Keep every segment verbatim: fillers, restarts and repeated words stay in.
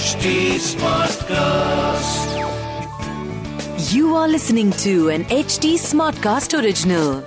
H T Smartcast. You are listening to an H T Smartcast original.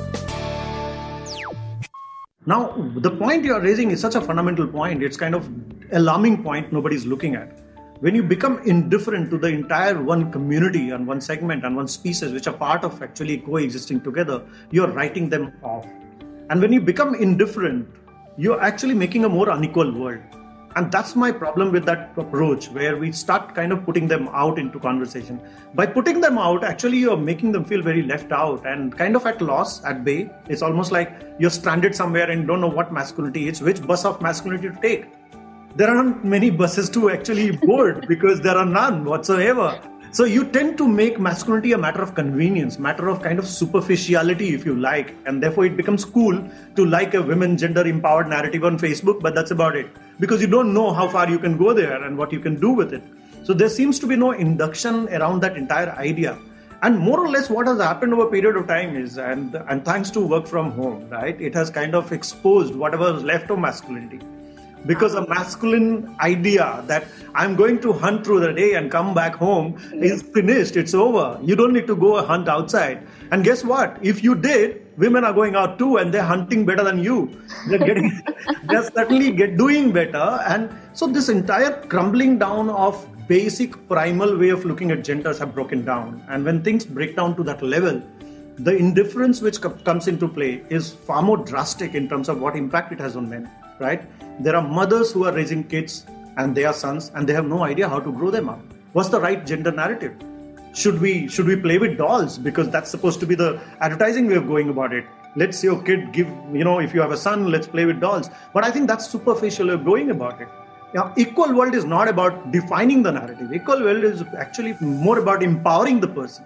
Now, the point you are raising is such a fundamental point. It's kind of alarming point nobody's looking at. When you become indifferent to the entire one community and one segment and one species, which are part of actually coexisting together, you're writing them off. And when you become indifferent, you're actually making a more unequal world. And that's my problem with that approach, where we start kind of putting them out into conversation. By putting them out, actually you're making them feel very left out and kind of at loss, at bay. It's almost like you're stranded somewhere and don't know what masculinity is, which bus of masculinity to take. There aren't many buses to actually board because there are none whatsoever. So you tend to make masculinity a matter of convenience, matter of kind of superficiality, if you like. And therefore it becomes cool to like a women gender empowered narrative on Facebook, but that's about it. Because you don't know how far you can go there and what you can do with it. So there seems to be no induction around that entire idea. And more or less what has happened over a period of time is, and, and thanks to work from home, right, it has kind of exposed whatever is left of masculinity. Because a masculine idea that I'm going to hunt through the day and come back home is finished. It's over. You don't need to go hunt outside. And guess what? If you did, women are going out too and they're hunting better than you. They're getting, they're certainly get doing better. And so this entire crumbling down of basic primal way of looking at genders have broken down. And when things break down to that level, the indifference which comes into play is far more drastic in terms of what impact it has on men, right? There are mothers who are raising kids and they are sons and they have no idea how to grow them up. What's the right gender narrative? Should we should we play with dolls? Because that's supposed to be the advertising way of going about it. Let's your kid give, you know, if you have a son, let's play with dolls. But I think that's superficial way of going about it. Now, equal world is not about defining the narrative. Equal world is actually more about empowering the person.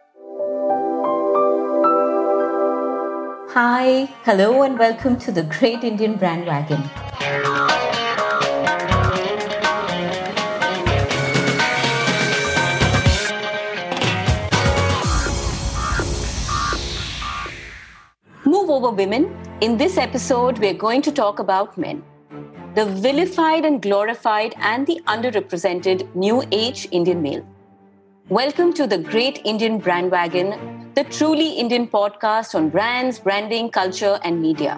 Hi, hello and welcome to the Great Indian Bandwagon. Move over, women. In this episode, we're going to talk about men. The vilified and glorified and the underrepresented new age Indian male. Welcome to the Great Indian Bandwagon, the truly Indian podcast on brands, branding, culture, and media.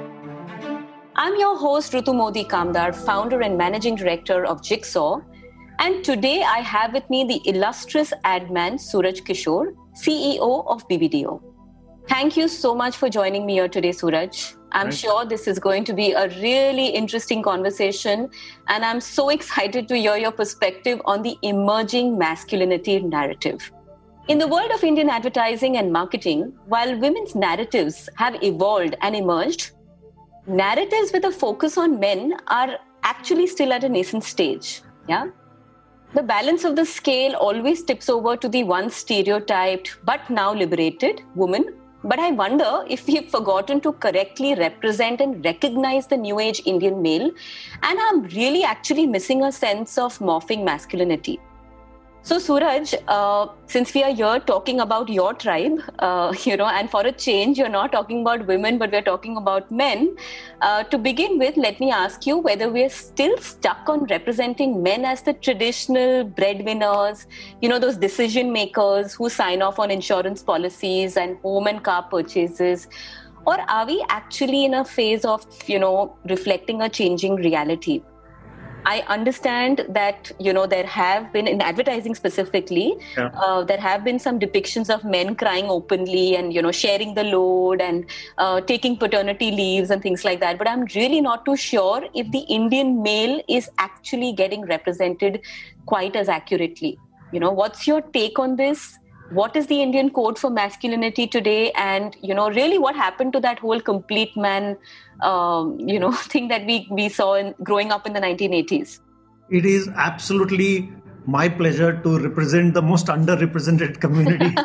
I'm your host, Ritu Modi Kamdar, founder and managing director of Jigsaw. And today I have with me the illustrious ad man, Suraj Kishore, C E O of B B D O. Thank you so much for joining me here today, Suraj. I'm Thanks. sure this is going to be a really interesting conversation. And I'm so excited to hear your perspective on the emerging masculinity narrative. In the world of Indian advertising and marketing, while women's narratives have evolved and emerged, narratives with a focus on men are actually still at a nascent stage. Yeah, the balance of the scale always tips over to the once stereotyped but now liberated woman. But I wonder if we've forgotten to correctly represent and recognize the new age Indian male, and I'm really actually missing a sense of morphing masculinity. So Suraj, uh, since we are here talking about your tribe, uh, you know, and for a change, you're not talking about women, but we're talking about men. Uh, to begin with, let me ask you whether we're still stuck on representing men as the traditional breadwinners, you know, those decision makers who sign off on insurance policies and home and car purchases, or are we actually in a phase of, you know, reflecting a changing reality? I understand that, you know, there have been, in advertising specifically, yeah. uh, there have been some depictions of men crying openly and, you know, sharing the load and uh, taking paternity leaves and things like that. But I'm really not too sure if the Indian male is actually getting represented quite as accurately. You know, what's your take on this? What is the Indian code for masculinity today? And, you know, really what happened to that whole complete man, um, you know, thing that we, we saw in growing up in the nineteen eighties? It is absolutely my pleasure to represent the most underrepresented community.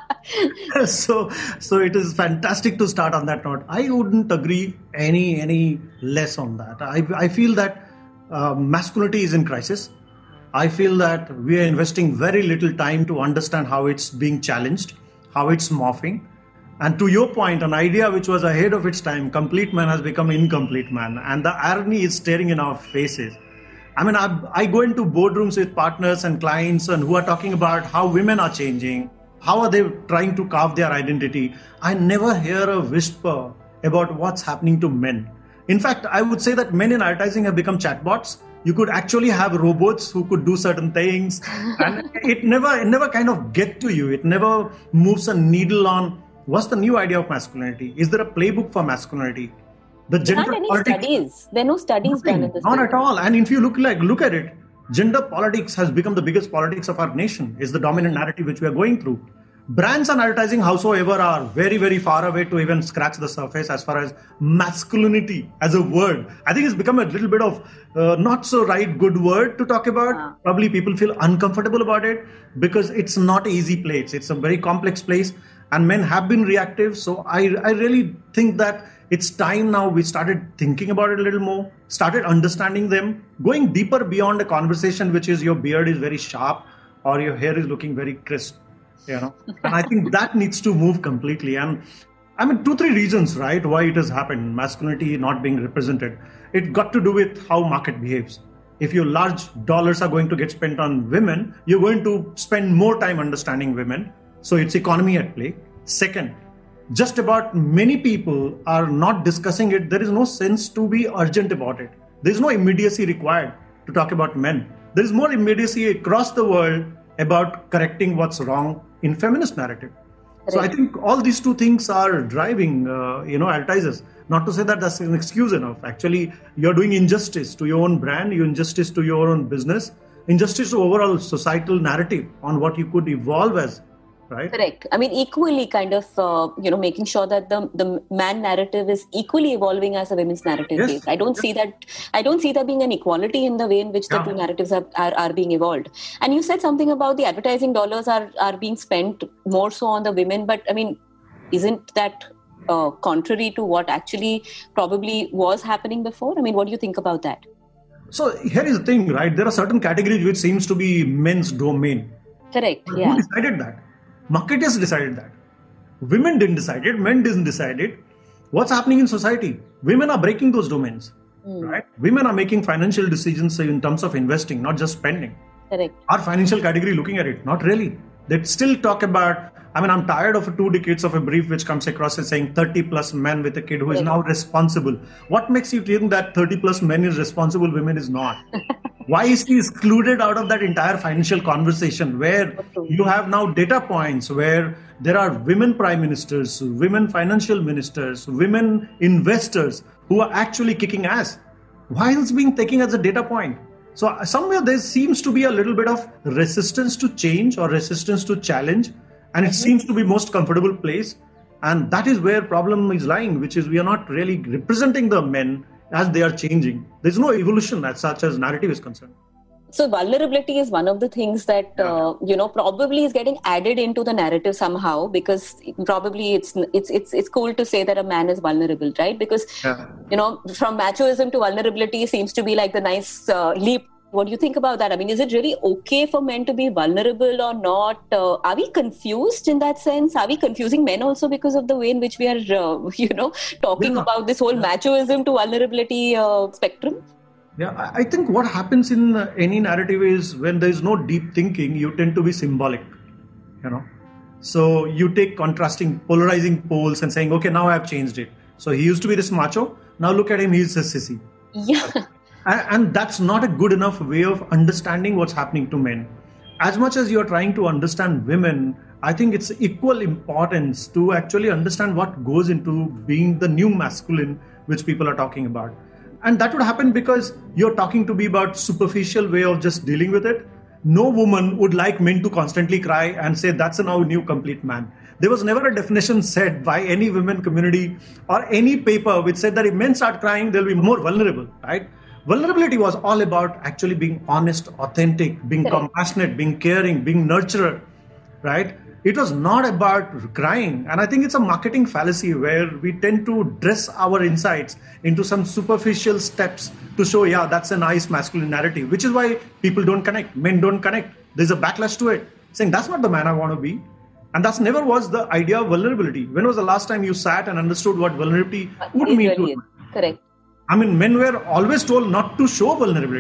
so, so it is fantastic to start on that note. I wouldn't agree any, any less on that. I, I feel that uh, masculinity is in crisis. I feel that we are investing very little time to understand how it's being challenged, how it's morphing. And to your point, an idea which was ahead of its time, complete man has become incomplete man. And the irony is staring in our faces. I mean, I, I go into boardrooms with partners and clients and who are talking about how women are changing, how are they trying to carve their identity. I never hear a whisper about what's happening to men. In fact, I would say that men in advertising have become chatbots. You could actually have robots who could do certain things, and it never, it never kind of get to you. It never moves a needle on what's the new idea of masculinity. Is there a playbook for masculinity? The there aren't any politics, studies. There are no studies nothing, done in this. Not field. At all. And if you look like look at it, gender politics has become the biggest politics of our nation. Is the dominant narrative which we are going through. Brands and advertising, howsoever, are very, very far away to even scratch the surface as far as masculinity as a word. I think it's become a little bit of uh, not so right good word to talk about. Wow. Probably people feel uncomfortable about it because it's not an easy place. It's a very complex place and men have been reactive. So I, I really think that it's time now we started thinking about it a little more, started understanding them, going deeper beyond a conversation which is your beard is very sharp or your hair is looking very crisp. You know, and I think that needs to move completely. And I mean, two, three reasons, right, why it has happened, masculinity not being represented. It got to do with how market behaves. If your large dollars are going to get spent on women, you're going to spend more time understanding women. So it's economy at play. Second, just about many people are not discussing it. There is no sense to be urgent about it. There is no immediacy required to talk about men. There is more immediacy across the world about correcting what's wrong in feminist narrative. Right. So I think all these two things are driving, uh, you know, advertisers. Not to say that that's an excuse enough. Actually, you're doing injustice to your own brand, you injustice to your own business, injustice to overall societal narrative on what you could evolve as. Right? Correct. I mean, equally kind of, uh, you know, making sure that the the man narrative is equally evolving as the women's narrative yes. is. I don't yes. see that. I don't see there being an equality in the way in which yeah. the two narratives are, are, are being evolved. And you said something about the advertising dollars are, are being spent more so on the women. But I mean, isn't that uh, contrary to what actually probably was happening before? I mean, what do you think about that? So here is the thing, right? There are certain categories which seems to be men's domain. Correct. But yeah. Who decided that? Marketers decided that. Women didn't decide it. Men didn't decide it. What's happening in society? Women are breaking those domains, mm. right? Women are making financial decisions in terms of investing, not just spending. Correct. Our financial category looking at it? Not really. They still talk about, I mean, I'm tired of two decades of a brief which comes across as saying thirty plus men with a kid who Correct. Is now responsible. What makes you think that thirty plus men is responsible, women is not? Why is he excluded out of that entire financial conversation where you have now data points where there are women prime ministers, women financial ministers, women investors who are actually kicking ass? Why is it being taken as a data point? So somewhere there seems to be a little bit of resistance to change or resistance to challenge, and it seems to be most comfortable place. And that is where problem is lying, which is we are not really representing the men as they are changing. There's no evolution as such as narrative is concerned. So vulnerability is one of the things that, yeah. uh, you know, probably is getting added into the narrative somehow, because probably it's it's it's it's cool to say that a man is vulnerable, right? Because, yeah. you know, from machoism to vulnerability seems to be like the nice uh, leap. What do you think about that? I mean, is it really okay for men to be vulnerable or not? Uh, are we confused in that sense? Are we confusing men also because of the way in which we are, uh, you know, talking yeah. about this whole yeah. machoism to vulnerability uh, spectrum? Yeah, I think what happens in any narrative is when there is no deep thinking, you tend to be symbolic, you know. So you take contrasting, polarizing poles and saying, okay, now I have changed it. So he used to be this macho. Now look at him, he's a sissy. Yeah. And that's not a good enough way of understanding what's happening to men. As much as you're trying to understand women, I think it's equal importance to actually understand what goes into being the new masculine, which people are talking about. And that would happen because you're talking to be about superficial way of just dealing with it. No woman would like men to constantly cry and say that's a now new complete man. There was never a definition said by any women community or any paper which said that if men start crying, they'll be more vulnerable, right? Vulnerability was all about actually being honest, authentic, being Correct. compassionate, being caring, being nurturer, right? It was not about crying. And I think it's a marketing fallacy where we tend to dress our insights into some superficial steps to show, yeah, that's a nice masculine narrative, which is why people don't connect. Men don't connect. There's a backlash to it, saying that's not the man I want to be. And that's never was the idea of vulnerability. When was the last time you sat and understood what vulnerability would it mean? Really to Correct. I mean, men were always told not to show vulnerability.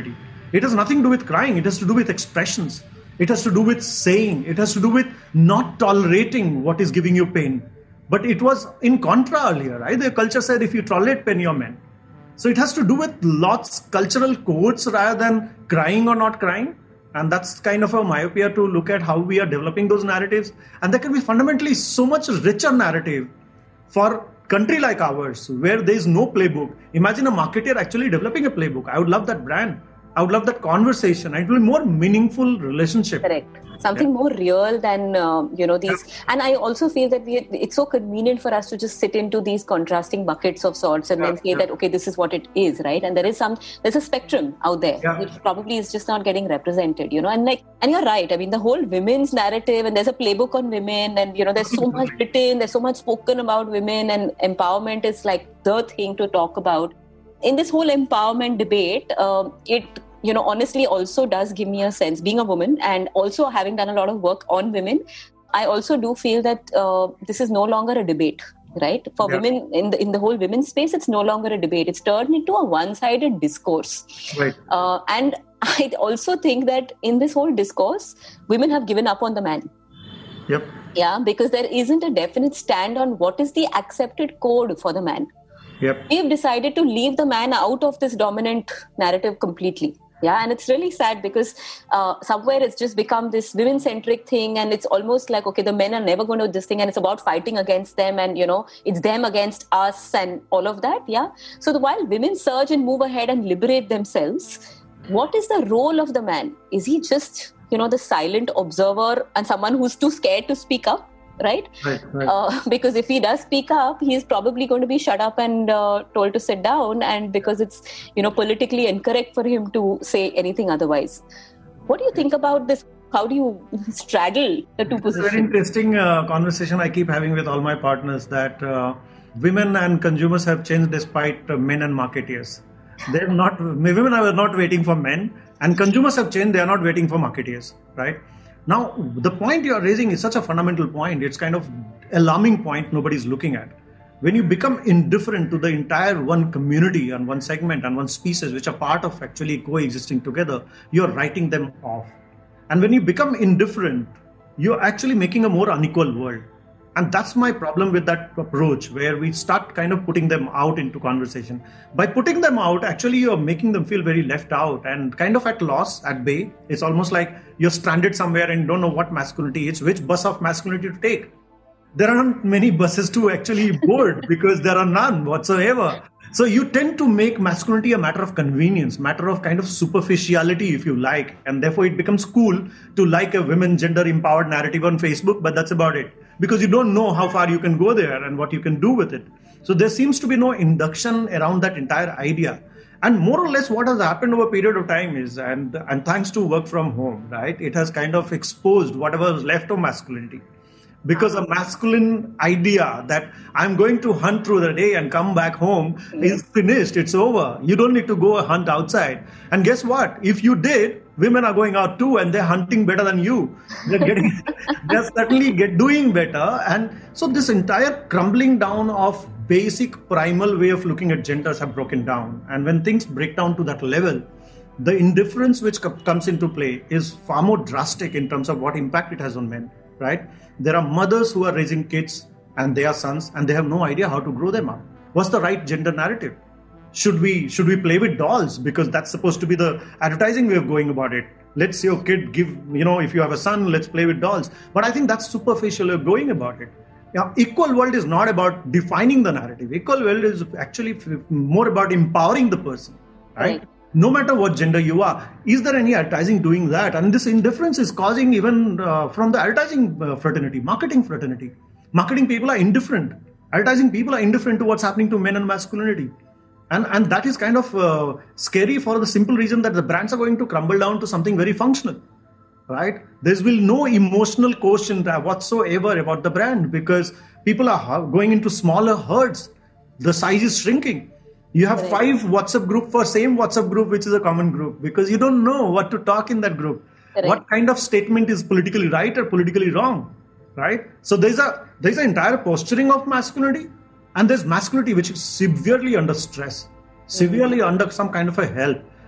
It has nothing to do with crying. It has to do with expressions. It has to do with saying. It has to do with not tolerating what is giving you pain. But it was in contra earlier, right? The culture said if you tolerate pain, you're men. So it has to do with lots cultural codes rather than crying or not crying. And that's kind of a myopia to look at how we are developing those narratives. And there can be fundamentally so much richer narrative for country like ours, where there is no playbook. Imagine a marketer actually developing a playbook. I would love that brand. I would love that conversation. It will be more meaningful relationship. Correct. Something yeah. more real than, uh, you know, these. Yeah. And I also feel that we, it's so convenient for us to just sit into these contrasting buckets of sorts and yeah. then say yeah. that, okay, this is what it is, right? And there is some, there's a spectrum out there, yeah. which probably is just not getting represented, you know? And like, and you're right. I mean, the whole women's narrative, and there's a playbook on women, and, you know, there's so much written, there's so much spoken about women, and empowerment is like the thing to talk about. In this whole empowerment debate, uh, it you know, honestly also does give me a sense, being a woman and also having done a lot of work on women, I also do feel that uh, this is no longer a debate, right? For yeah. women, in the in the whole women's space, it's no longer a debate. It's turned into a one-sided discourse. Right. Uh, and I also think that in this whole discourse, women have given up on the man. Yep. Yeah, because there isn't a definite stand on what is the accepted code for the man. Yep. We've decided to leave the man out of this dominant narrative completely. Yeah, and it's really sad because uh, somewhere it's just become this women-centric thing, and it's almost like, okay, the men are never going to do this thing, and it's about fighting against them, and, you know, it's them against us and all of that, yeah? So the, while women surge and move ahead and liberate themselves, what is the role of the man? Is he just, you know, the silent observer and someone who's too scared to speak up? Right? Right, right. Uh, because if he does speak up, he's probably going to be shut up and uh, told to sit down, and because it's, you know, politically incorrect for him to say anything otherwise. What do you think about this? How do you straddle the two positions? It's a very interesting uh, conversation I keep having with all my partners, that uh, women and consumers have changed despite uh, men and marketeers. They're not, women are not waiting for men, and consumers have changed. They are not waiting for marketeers, right? Now, the point you're raising is such a fundamental point. It's kind of alarming point nobody's looking at. When you become indifferent to the entire one community and one segment and one species, which are part of actually coexisting together, you're writing them off. And when you become indifferent, you're actually making a more unequal world. And that's my problem with that approach, where we start kind of putting them out into conversation. By putting them out, actually you're making them feel very left out and kind of at loss, at bay. It's almost like you're stranded somewhere and don't know what masculinity is, which bus of masculinity to take. There aren't many buses to actually board because there are none whatsoever. So you tend to make masculinity a matter of convenience, matter of kind of superficiality, if you like. And therefore it becomes cool to like a women gender empowered narrative on Facebook, but that's about it. Because you don't know how far you can go there and what you can do with it. So there seems to be no induction around that entire idea. And more or less what has happened over a period of time is, and, and thanks to work from home, right, it has kind of exposed whatever was left of masculinity. Because a masculine idea that I'm going to hunt through the day and come back home is finished. It's over. You don't need to go hunt outside. And guess what? If you did, women are going out too, and they're hunting better than you. They're getting, they're certainly get doing better. And so this entire crumbling down of basic primal way of looking at genders have broken down. And when things break down to that level, the indifference which co- comes into play is far more drastic in terms of what impact it has on men, right? There are mothers who are raising kids and they are sons and they have no idea how to grow them up. What's the right gender narrative? Should we should we play with dolls? Because that's supposed to be the advertising way of going about it. Let's your kid give, you know, if you have a son, let's play with dolls. But I think that's superficial way of going about it. Now, equal world is not about defining the narrative. Equal world is actually more about empowering the person, right? right. No matter what gender you are. Is there any advertising doing that? And this indifference is causing even uh, from the advertising uh, fraternity, marketing fraternity. Marketing people are indifferent. Advertising people are indifferent to what's happening to men and masculinity. And, and that is kind of uh, scary for the simple reason that the brands are going to crumble down to something very functional, right? There will no emotional quotient whatsoever about the brand because people are going into smaller herds. The size is shrinking. You have five WhatsApp group for same WhatsApp group, which is a common group, because you don't know what to talk in that group. Correct. What kind of statement is politically right or politically wrong, right? So there's a there's an entire posturing of masculinity, and there's masculinity which is severely under stress, severely mm-hmm. under some kind of a help.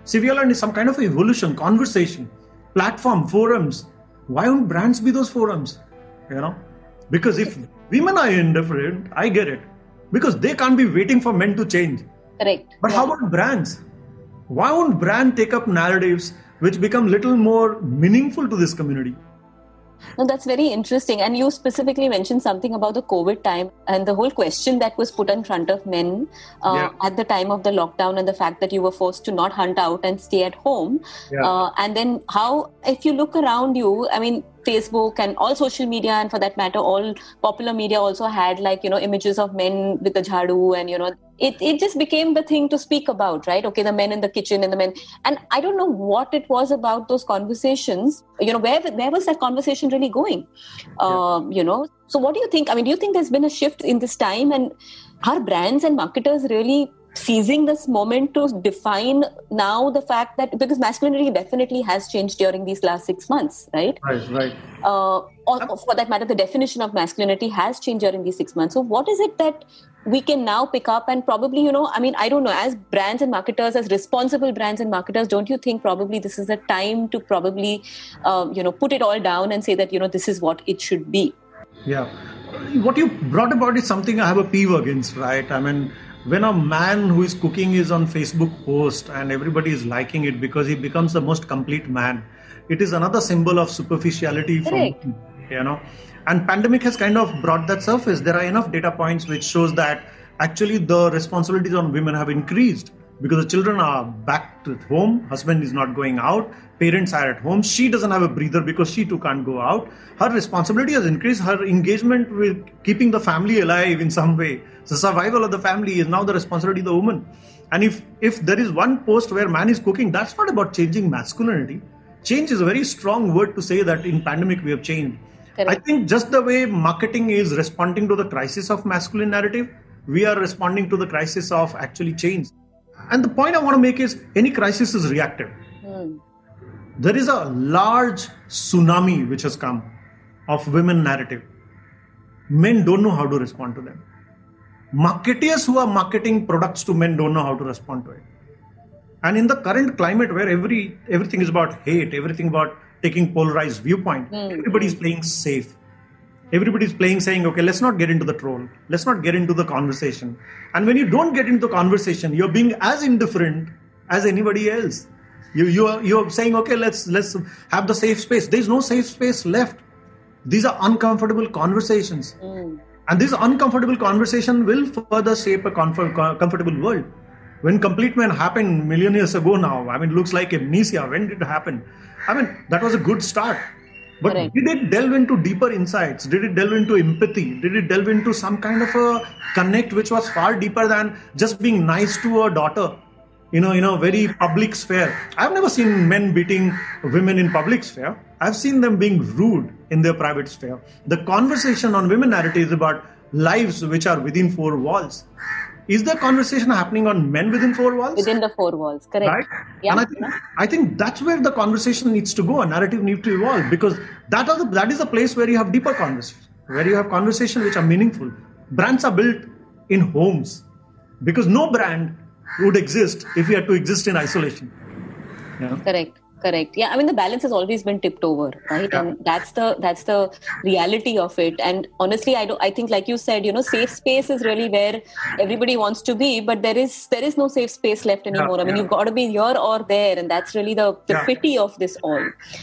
Switzerland is some kind of evolution, conversation, platform, forums. Why won't brands be those forums? You know, because if women are indifferent, I get it, because they can't be waiting for men to change. Correct. But yeah. how about brands? Why won't brand take up narratives which become little more meaningful to this community? No, that's very interesting. And you specifically mentioned something about the COVID time and the whole question that was put in front of men uh, yeah. at the time of the lockdown, and the fact that you were forced to not hunt out and stay at home. Yeah. Uh, and then how, if you look around you, I mean, Facebook and all social media, and for that matter, all popular media also had, like, you know, images of men with the jhadu, and, you know, it, it just became the thing to speak about, right? Okay, the men in the kitchen and the men. And I don't know what it was about those conversations. You know, where, where was that conversation really going? Uh, yeah. You know, so what do you think? I mean, do you think there's been a shift in this time, and are brands and marketers really seizing this moment to define now the fact that, because masculinity definitely has changed during these last six months, right? Right, right. Uh, or for that matter, the definition of masculinity has changed during these six months. So what is it that we can now pick up and probably, you know, I mean, I don't know, as brands and marketers, as responsible brands and marketers, don't you think probably this is a time to probably, uh, you know, put it all down and say that, you know, this is what it should be? Yeah. What you brought about is something I have a peeve against, right? I mean, when a man who is cooking is on Facebook post and everybody is liking it because he becomes the most complete man, it is another symbol of superficiality. Correct. From, you know, and pandemic has kind of brought that surface. There are enough data points which shows that actually the responsibilities on women have increased because the children are back to home, husband is not going out, parents are at home, she doesn't have a breather because she too can't go out. Her responsibility has increased, her engagement with keeping the family alive in some way. The survival of the family is now the responsibility of the woman. And if, if there is one post where man is cooking, that's not about changing masculinity. Change is a very strong word to say that in pandemic we have changed. Correct. I think just the way marketing is responding to the crisis of masculine narrative, we are responding to the crisis of actually change. And the point I want to make is any crisis is reactive. Mm. There is a large tsunami which has come of women narrative. Men don't know how to respond to them. Marketeers who are marketing products to men don't know how to respond to it. And in the current climate where every everything is about hate, everything about taking polarized viewpoint, mm. everybody is playing safe. Everybody is playing saying, okay, let's not get into the troll. Let's not get into the conversation. And when you don't get into the conversation, you're being as indifferent as anybody else. You, you are, you're saying, okay, let's, let's have the safe space. There's no safe space left. These are uncomfortable conversations. Mm. And this uncomfortable conversation will further shape a comfort, comfortable world. When Complete Men happened million years ago now, I mean, it looks like amnesia. When did it happen? I mean, that was a good start. But Correct. Did it delve into deeper insights? Did it delve into empathy? Did it delve into some kind of a connect which was far deeper than just being nice to a daughter, you know, in a very public sphere? I've never seen men beating women in public sphere. I've seen them being rude in their private sphere. The conversation on women narrative is about lives which are within four walls. Is the conversation happening on men within four walls? Within the four walls, correct. Right? Yeah. And I think, I think that's where the conversation needs to go. A narrative needs to evolve, because that, are the, that is the place where you have deeper conversations, where you have conversations which are meaningful. Brands are built in homes, because no brand would exist if we had to exist in isolation. Yeah. Correct. Correct. Yeah, I mean, the balance has always been tipped over, right? Yeah. And that's the that's the reality of it. And honestly, I don't. I think, like you said, you know, safe space is really where everybody wants to be, but there is there is no safe space left anymore. Yeah, I mean, yeah. you've got to be here or there, and that's really the, the yeah. pity of this all.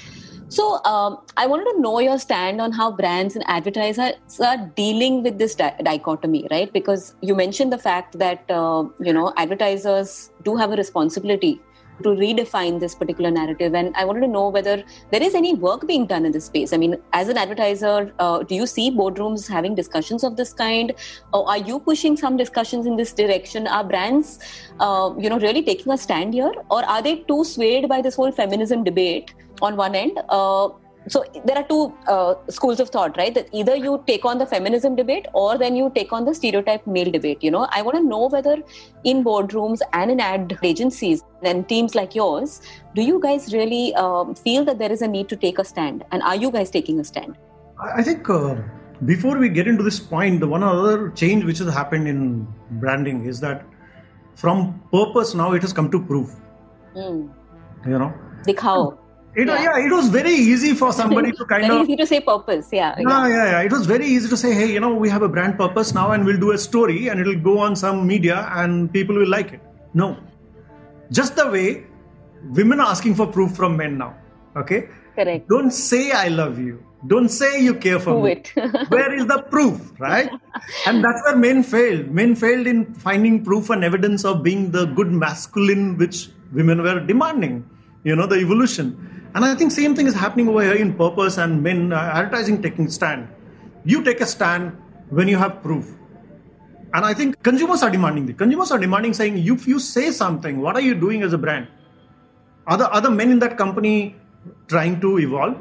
So, um, I wanted to know your stand on how brands and advertisers are dealing with this di- dichotomy, right? Because you mentioned the fact that uh, you know, advertisers do have a responsibility to redefine this particular narrative. And I wanted to know whether there is any work being done in this space. I mean, as an advertiser, uh, do you see boardrooms having discussions of this kind? Or are you pushing some discussions in this direction? Are brands, uh, you know, really taking a stand here? Or are they too swayed by this whole feminism debate on one end? Uh, So there are two uh, schools of thought, right? That either you take on the feminism debate or then you take on the stereotype male debate. You know, I want to know whether in boardrooms and in ad agencies and teams like yours, do you guys really um, feel that there is a need to take a stand? And are you guys taking a stand? I think uh, before we get into this point, the one other change which has happened in branding is that from purpose now it has come to proof. Mm. You know, Dikhao. It, Yeah. yeah. it was very easy for somebody to kind Very of... easy to say purpose, yeah. Yeah, yeah, yeah. It was very easy to say, hey, you know, we have a brand purpose now and we'll do a story and it'll go on some media and people will like it. No. Just the way women are asking for proof from men now. Okay? Correct. Don't say I love you. Don't say you care for Prove me. it. Where is the proof, right? And that's where men failed. Men failed in finding proof and evidence of being the good masculine which women were demanding. You know, the evolution. And I think same thing is happening over here in purpose and men uh, advertising taking stand. You take a stand when you have proof. And I think consumers are demanding it. Consumers are demanding saying, if you say something, what are you doing as a brand? Are the other men in that company trying to evolve?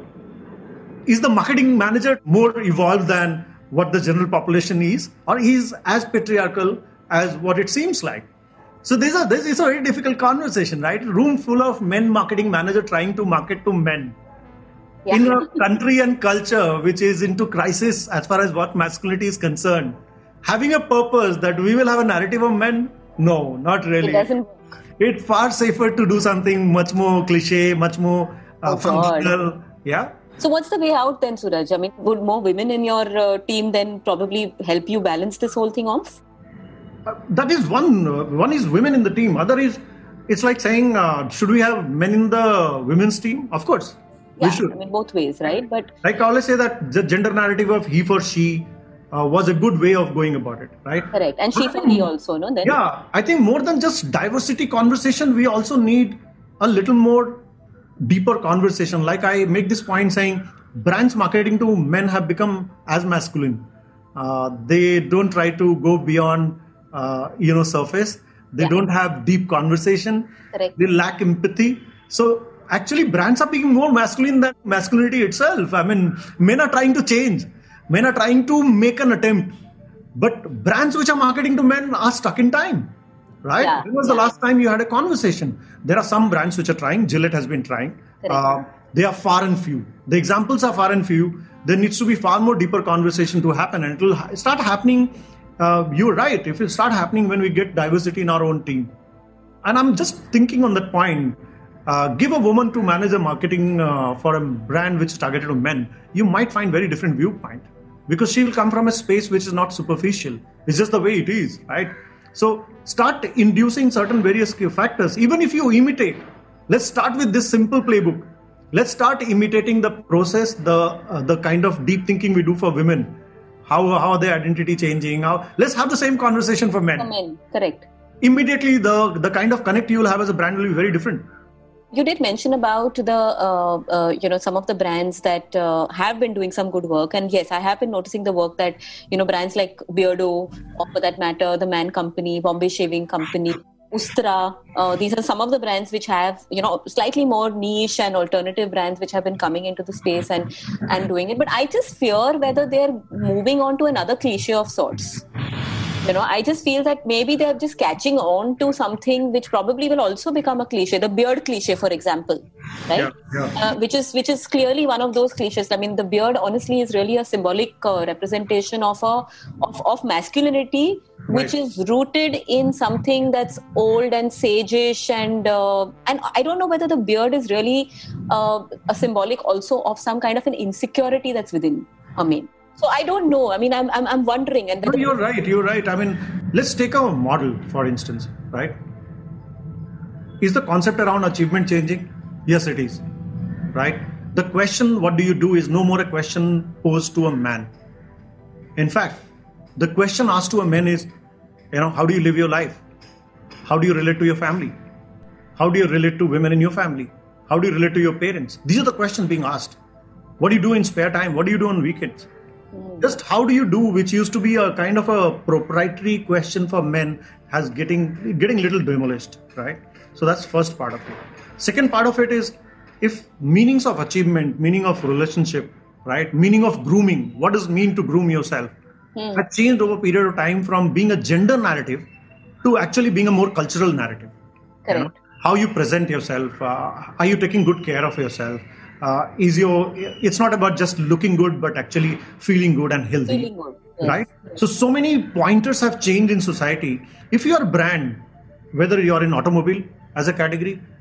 Is the marketing manager more evolved than what the general population is? Or is as patriarchal as what it seems like? So this is, a, this is a very difficult conversation, right? Room full of men marketing manager trying to market to men. Yeah. In a country and culture which is into crisis as far as what masculinity is concerned, having a purpose that we will have a narrative of men, no, not really. It doesn't work. It's far safer to do something much more cliche, much more uh, oh, functional. Yeah. So what's the way out then, Suraj? I mean, would more women in your uh, team then probably help you balance this whole thing off? Uh, that is one. Uh, one is women in the team. Other is, it's like saying, uh, should we have men in the women's team? Of course, yeah, we should. I mean, both ways, right? But like I always say that the gender narrative of he for she uh, was a good way of going about it, right? Correct. And she for he also, no? Then yeah, I think more than just diversity conversation, we also need a little more deeper conversation. Like I make this point saying, brands marketing to men have become as masculine. Uh, they don't try to go beyond. Uh, you know, surface. They yeah. don't have deep conversation. Correct. They lack empathy. So actually brands are becoming more masculine than masculinity itself. I mean, men are trying to change. Men are trying to make an attempt. But brands which are marketing to men are stuck in time. Right? Yeah. When was yeah. the last time you had a conversation? There are some brands which are trying. Gillette has been trying. Uh, they are far and few. The examples are far and few. There needs to be far more deeper conversation to happen. And it will start happening. Uh, you're right. If it start happening when we get diversity in our own team. And I'm just thinking on that point, uh, give a woman to manage a marketing uh, for a brand which is targeted to men, you might find very different viewpoint because she will come from a space which is not superficial. It's just the way it is, right? So start inducing certain various factors. Even if you imitate, let's start with this simple playbook. Let's start imitating the process, the uh, the kind of deep thinking we do for women. How how are their identity changing? How let's have the same conversation for men. For men, correct. Immediately, the the kind of connect you will have as a brand will be very different. You did mention about the uh, uh, you know some of the brands that uh, have been doing some good work, and yes, I have been noticing the work that you know brands like Beardo, or for that matter, the Man Company, Bombay Shaving Company, Ustra. Uh, these are some of the brands which have, you know, slightly more niche and alternative brands which have been coming into the space and, and doing it. But I just fear whether they're moving on to another cliche of sorts. You know, I just feel that maybe they're just catching on to something which probably will also become a cliche. The beard cliche, for example, right? Yeah, yeah. Uh, which is which is clearly one of those cliches. I mean, the beard honestly is really a symbolic uh, representation of a of, of masculinity, which right. is rooted in something that's old and sage-ish, and uh, and I don't know whether the beard is really uh, a symbolic also of some kind of an insecurity that's within a man. So I don't know. I mean, I'm I'm, I'm wondering. And no, you're right. You're right. I mean, let's take our model, for instance, right? Is the concept around achievement changing? Yes, it is. Right? The question, what do you do, is no more a question posed to a man. In fact, the question asked to a man is, you know, how do you live your life? How do you relate to your family? How do you relate to women in your family? How do you relate to your parents? These are the questions being asked. What do you do in spare time? What do you do on weekends? Just how do you do, which used to be a kind of a proprietary question for men, has getting getting little demolished, right? So that's first part of it. Second part of it is, if meanings of achievement, meaning of relationship, right, meaning of grooming, what does it mean to groom yourself, hmm. has changed over a period of time from being a gender narrative to actually being a more cultural narrative. Correct. You know? How you present yourself, uh, are you taking good care of yourself? Uh, is your it's not about just looking good, but actually feeling good and healthy, feeling good. Yes. Right? So so many pointers have changed in society. If you are a brand, whether you are in automobile as a category,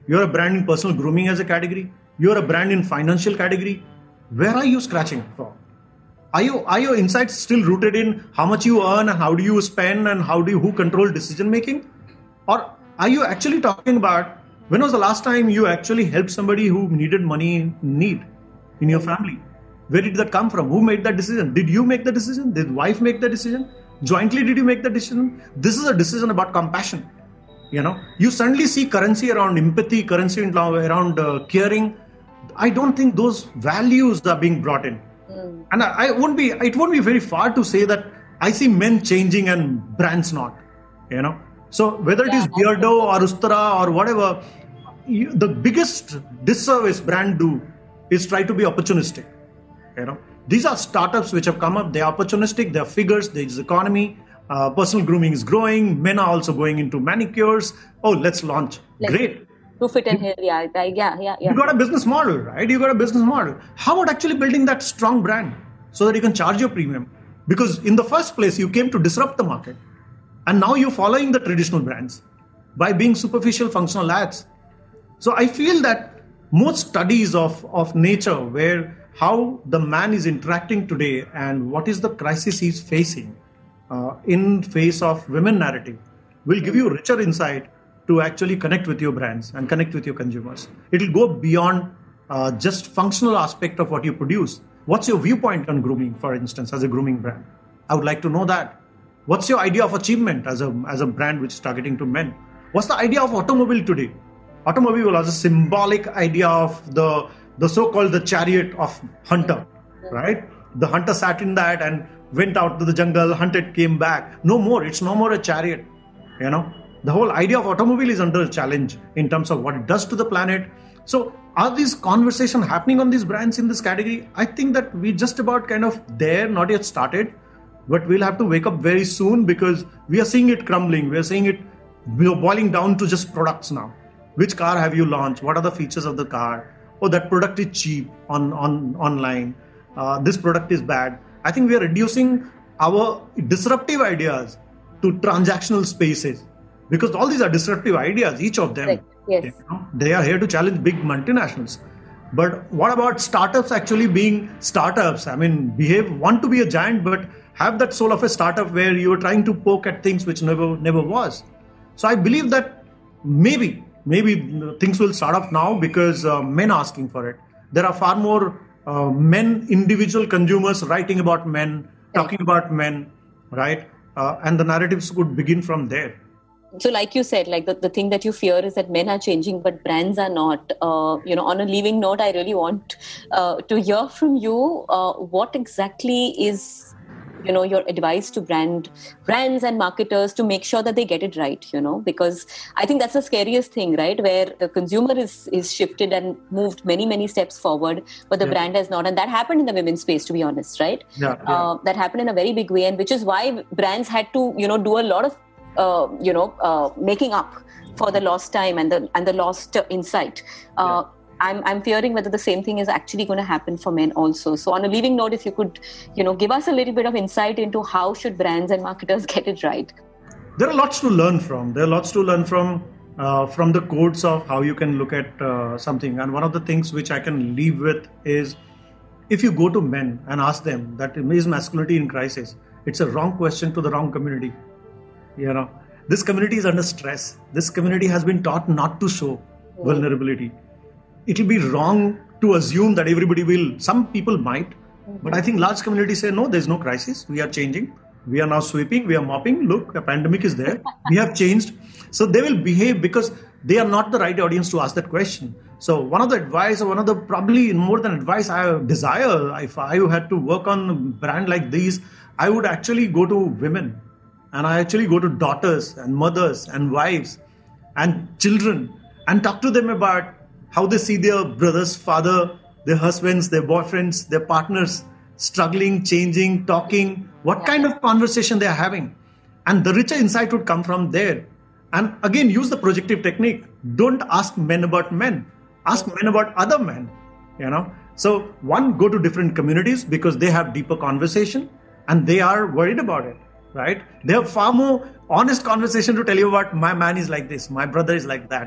You're a brand in personal grooming as a category. You're a brand in financial category. Where are you scratching from? Are you are your insights still rooted in how much you earn and how do you spend and how do you, who control decision making? Or are you actually talking about when was the last time you actually helped somebody who needed money in need in your family? Where did that come from? Who made that decision? Did you make the decision? Did wife make the decision? Jointly, did you make the decision? This is a decision about compassion. You know, you suddenly see currency around empathy, currency around uh, caring. I don't think those values are being brought in. Mm. And I, I won't be, it won't be very far to say that I see men changing and brands not, you know. So whether yeah, it is Beardo or Ustara or whatever, you, the biggest disservice brand do is try to be opportunistic. You know, these are startups which have come up. They are opportunistic. They are figures. There is economy. Uh, personal grooming is growing. Men are also going into manicures. Oh, let's launch. Let's Great. To fit in here, yeah, yeah, yeah, yeah. You got a business model, right? You got a business model. How about actually building that strong brand so that you can charge your premium? Because in the first place, you came to disrupt the market, and now you're following the traditional brands by being superficial functional ads. So I feel that most studies of of nature where how the man is interacting today and what is the crisis he's facing uh, in face of women narrative will give you richer insight to actually connect with your brands and connect with your consumers. It will go beyond uh, just functional aspect of what you produce. What's your viewpoint on grooming, for instance, as a grooming brand? I would like to know that. What's your idea of achievement as a as a brand which is targeting to men? What's the idea of automobile today? Automobile was a symbolic idea of the the so-called the chariot of hunter, right? The hunter sat in that and went out to the jungle, hunted, came back. No more. It's no more a chariot, you know. The whole idea of automobile is under challenge in terms of what it does to the planet. So are these conversations happening on these brands in this category? I think that we just about kind of there, not yet started, but we'll have to wake up very soon because we are seeing it crumbling. We are seeing it boiling down to just products now. Which car have you launched? What are the features of the car? Oh, that product is cheap on, on online. Uh, this product is bad. I think we are reducing our disruptive ideas to transactional spaces. Because all these are disruptive ideas, each of them. Right. Yes. You know, they are here to challenge big multinationals. But what about startups actually being startups? I mean, behave, want to be a giant, but have that soul of a startup where you are trying to poke at things which never, never was. So I believe that maybe, maybe things will start off now because uh, men are asking for it. There are far more uh, men, individual consumers writing about men, talking about men, right? Uh, and the narratives could begin from there. So like you said, like the, the thing that you fear is that men are changing, but brands are not. Uh, you know, on a leaving note, I really want uh, to hear from you. Uh, what exactly is, you know, your advice to brand brands and marketers to make sure that they get it right, you know, because I think that's the scariest thing, right? Where the consumer is, is shifted and moved many, many steps forward, but the yeah. brand has not. And that happened in the women's space, to be honest, right? Yeah, yeah. Uh, that happened in a very big way. And which is why brands had to, you know, do a lot of Uh, you know, uh, making up for the lost time and the and the lost uh, insight. Uh, yeah. I'm I'm fearing whether the same thing is actually going to happen for men also. So on a leaving note, if you could, you know, give us a little bit of insight into how should brands and marketers get it right. There are lots to learn from. There are lots to learn from uh, from the codes of how you can look at uh, something. And one of the things which I can leave with is, if you go to men and ask them that is masculinity in crisis, it's a wrong question to the wrong community. You know, this community is under stress. This community has been taught not to show mm. vulnerability. It will be wrong to assume that everybody will. Some people might, mm-hmm. but I think large communities say, no, there's no crisis. We are changing. We are now sweeping. We are mopping. Look, a pandemic is there. We have changed. So they will behave because they are not the right audience to ask that question. So one of the advice, or one of the probably more than advice I desire, if I had to work on a brand like these, I would actually go to women. And I actually go to daughters and mothers and wives and children and talk to them about how they see their brothers, father, their husbands, their boyfriends, their partners struggling, changing, talking, what kind of conversation they are having. And the richer insight would come from there. And again, use the projective technique. Don't ask men about men. Ask men about other men, you know. So one, go to different communities because they have deeper conversation and they are worried about it. Right? They have far more honest conversation to tell you about my man is like this, my brother is like that.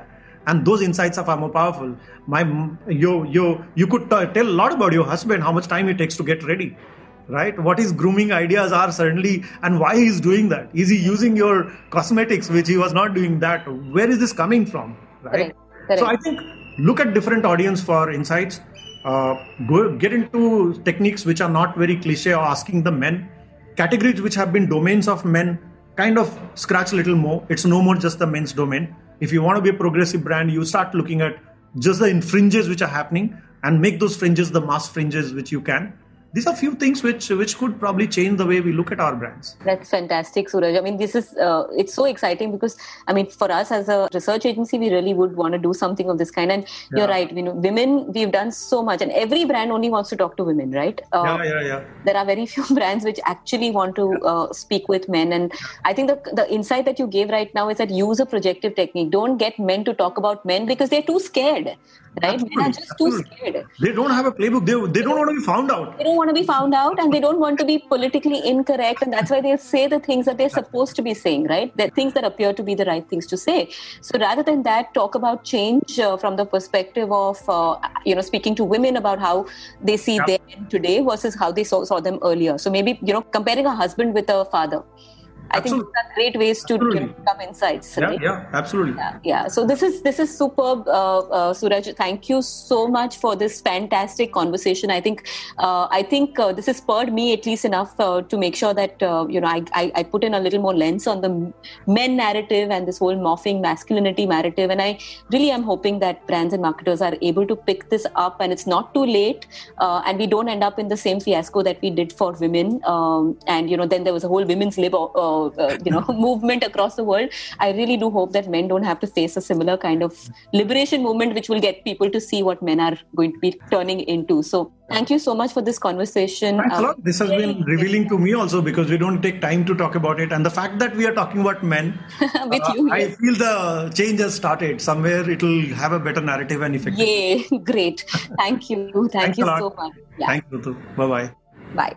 and those insights are far more powerful. My, you, you, you could t- tell a lot about your husband, how much time it takes to get ready, right? What his grooming ideas are certainly, and why he's doing that. Is he using your cosmetics, which he was not doing that? Where is this coming from, right? Correct. Correct. So I think look at different audience for insights. Uh, go get into techniques which are not very cliche or asking the men. Categories which have been domains of men, kind of scratch a little more. It's no more just the men's domain. If you want to be a progressive brand, you start looking at just the fringes which are happening and make those fringes the mass fringes which you can. These are few things which which could probably change the way we look at our brands. That's fantastic, Suraj. I mean, this is, uh, it's so exciting because, I mean, for us as a research agency, we really would want to do something of this kind. And yeah. You're right, you know, women, we've done so much, and every brand only wants to talk to women, right? Uh, yeah, yeah, yeah. There are very few brands which actually want to uh, speak with men. And I think the, the insight that you gave right now is that use a projective technique. Don't get men to talk about men because they're too scared. Right? Absolutely, Men are just absolutely. too scared. They don't have a playbook. They, they don't want to be found out. They don't want to be found out, and they don't want to be politically incorrect. And that's why they say the things that they're supposed to be saying, right? The things that appear to be the right things to say. So rather than that, talk about change uh, from the perspective of, uh, you know, speaking to women about how they see Yep. them today versus how they saw, saw them earlier. So maybe, you know, comparing a husband with a father. I Absolutely. think these are great ways to you know, become insights. Yeah, Right? yeah, absolutely. Yeah, yeah. So this is this is superb, uh, uh, Suraj. Thank you so much for this fantastic conversation. I think uh, I think uh, this has spurred me at least enough uh, to make sure that uh, you know I, I I put in a little more lens on the men narrative and this whole morphing masculinity narrative. And I really am hoping that brands and marketers are able to pick this up, and it's not too late, uh, and we don't end up in the same fiasco that we did for women. Um, and you know, then there was a whole women's lib. Uh, Uh, you know, movement across the world. I really do hope that men don't have to face a similar kind of liberation movement, which will get people to see what men are going to be turning into. So thank you so much for this conversation. Thanks a Uh, lot. This has been revealing to me also, because we don't take time to talk about it. And the fact that we are talking about men, with uh, you. I Yes. feel the change has started. Somewhere it will have a better narrative and effect. Yay, great. Thank you. Thank Thanks you a lot. so much. Yeah. Thanks, Rutu. Bye-bye. Bye.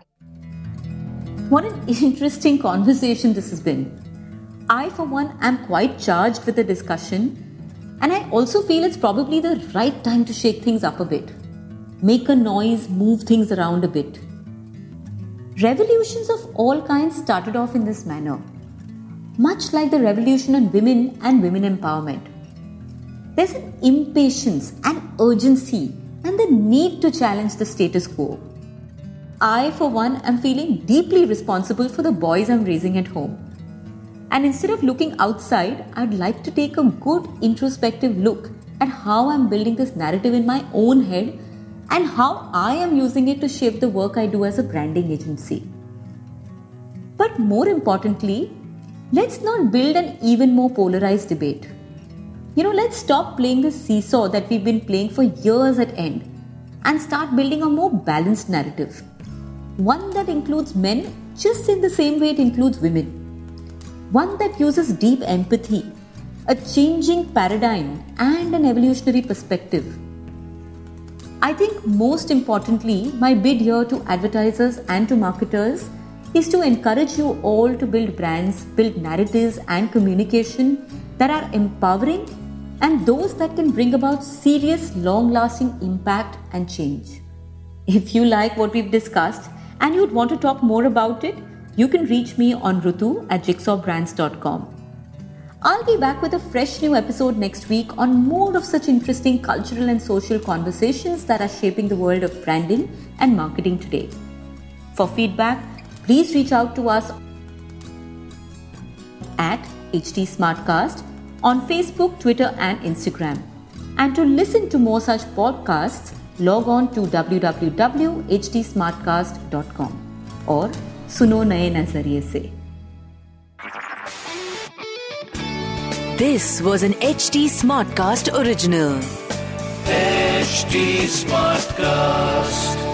What an interesting conversation this has been. I, for one, am quite charged with the discussion, and I also feel it's probably the right time to shake things up a bit. Make a noise, move things around a bit. Revolutions of all kinds started off in this manner, much like the revolution on women and women empowerment. There's an impatience and urgency and the need to challenge the status quo. I, for one, am feeling deeply responsible for the boys I'm raising at home. And instead of looking outside, I'd like to take a good introspective look at how I'm building this narrative in my own head and how I am using it to shape the work I do as a branding agency. But more importantly, let's not build an even more polarized debate. You know, let's stop playing the seesaw that we've been playing for years at end and start building a more balanced narrative. One that includes men just in the same way it includes women. One that uses deep empathy, a changing paradigm, and an evolutionary perspective. I think most importantly, my bid here to advertisers and to marketers is to encourage you all to build brands, build narratives and communication that are empowering and those that can bring about serious, long-lasting impact and change. If you like what we've discussed and you'd want to talk more about it, you can reach me on rutu at jigsaw brands dot com. I'll be back with a fresh new episode next week on more of such interesting cultural and social conversations that are shaping the world of branding and marketing today. For feedback, please reach out to us at H T Smartcast on Facebook, Twitter and Instagram. And to listen to more such podcasts, log on to w w w dot h t smartcast dot com or Suno Naye Nazariye Se. This was an H T Smartcast original. H T Smartcast.